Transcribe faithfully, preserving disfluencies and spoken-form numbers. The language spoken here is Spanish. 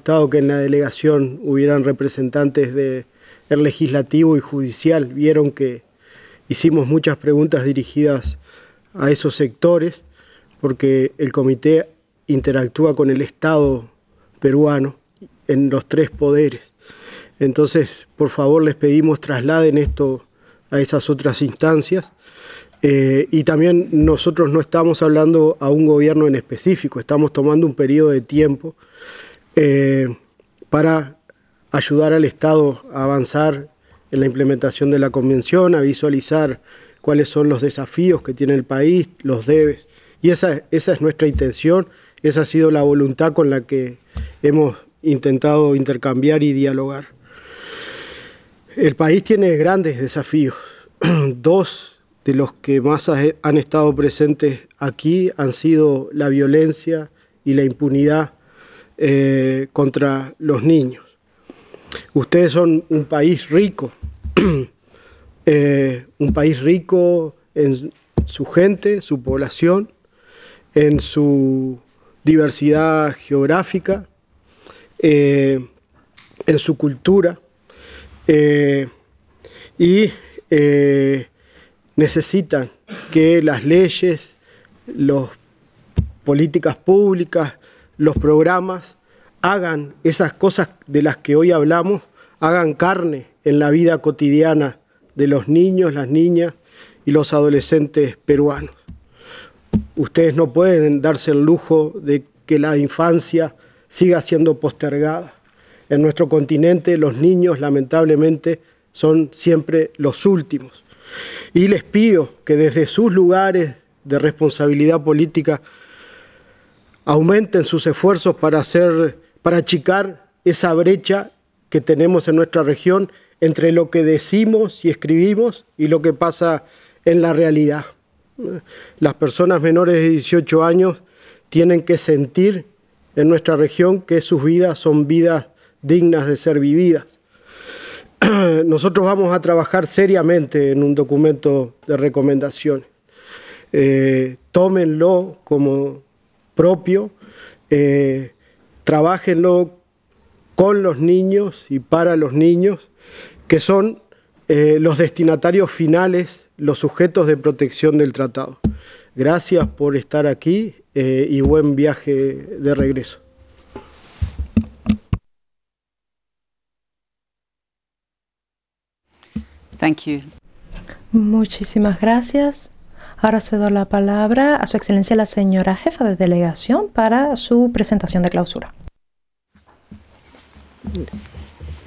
gustado que en la delegación hubieran representantes del legislativo y judicial. Vieron que hicimos muchas preguntas dirigidas a esos sectores, porque el comité interactúa con el Estado peruano en los tres poderes. Entonces, por favor, les pedimos trasladen esto a esas otras instancias. Eh, y también nosotros no estamos hablando a un gobierno en específico, estamos tomando un periodo de tiempo eh, para ayudar al Estado a avanzar en la implementación de la Convención, a visualizar cuáles son los desafíos que tiene el país, los debes. Y esa, esa es nuestra intención, esa ha sido la voluntad con la que hemos intentado intercambiar y dialogar. El país tiene grandes desafíos. Dos de los que más han estado presentes aquí han sido la violencia y la impunidad eh, contra los niños. Ustedes son un país rico, eh, un país rico en su gente, su población, en su diversidad geográfica, eh, en su cultura, eh, y eh, necesitan que las leyes, las políticas públicas, los programas hagan esas cosas de las que hoy hablamos, hagan carne en la vida cotidiana de los niños, las niñas y los adolescentes peruanos. Ustedes no pueden darse el lujo de que la infancia siga siendo postergada. En nuestro continente los niños lamentablemente son siempre los últimos. Y les pido que desde sus lugares de responsabilidad política aumenten sus esfuerzos para hacer, para achicar esa brecha que tenemos en nuestra región entre lo que decimos y escribimos y lo que pasa en la realidad. Las personas menores de dieciocho años tienen que sentir en nuestra región que sus vidas son vidas dignas de ser vividas. Nosotros vamos a trabajar seriamente en un documento de recomendaciones. Eh, tómenlo como propio, eh, trabájenlo con los niños y para los niños, que son eh, los destinatarios finales, los sujetos de protección del tratado. Gracias por estar aquí eh, y buen viaje de regreso. Thank you. Muchísimas gracias. Ahora cedo la palabra a Su Excelencia la señora jefa de delegación para su presentación de clausura.